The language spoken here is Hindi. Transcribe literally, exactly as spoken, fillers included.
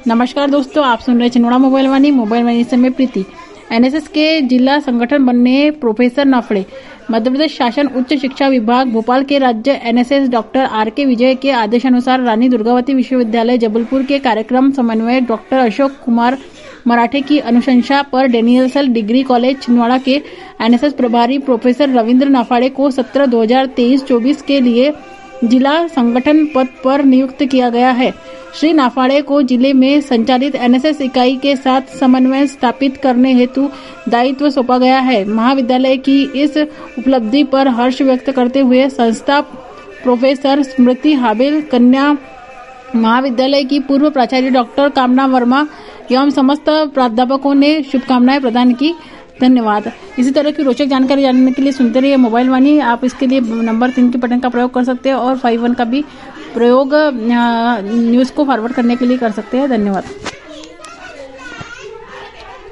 नमस्कार दोस्तों, आप सुन रहे छिंदवाड़ा मोबाइल वाणी मोबाइल वाणी से मैं प्रीति। एनएसएस के जिला संगठन बनने प्रोफेसर नाफड़े। मध्य प्रदेश शासन उच्च शिक्षा विभाग भोपाल के राज्य एनएसएस डॉक्टर आर के विजय के आदेशानुसार रानी दुर्गावती विश्वविद्यालय जबलपुर के कार्यक्रम समन्वयक डॉक्टर अशोक कुमार मराठे की अनुशंसा पर डेनियल्सन डिग्री कॉलेज छिंदवाड़ा के एनएसएस प्रभारी प्रोफेसर रविंद्र नाफाड़े को सत्र दो हजार तेईस चौबीस के लिए जिला संगठन पद पर नियुक्त किया गया है। श्री नाफाड़े को जिले में संचालित एनएसएस इकाई के साथ समन्वय स्थापित करने हेतु दायित्व सौंपा गया है। महाविद्यालय की इस उपलब्धि पर हर्ष व्यक्त करते हुए संस्था प्रोफेसर स्मृति हाबेल, कन्या महाविद्यालय की पूर्व प्राचार्य डॉक्टर कामना वर्मा एवं समस्त प्राध्यापकों ने शुभकामनाएं प्रदान की। धन्यवाद। इसी तरह की रोचक जानकारी जानने के लिए सुनते रहिए मोबाइल वाणी। आप इसके लिए नंबर तीन के बटन का प्रयोग कर सकते हैं और फाइव वन का भी प्रयोग न्यूज को फॉरवर्ड करने के लिए कर सकते हैं। धन्यवाद।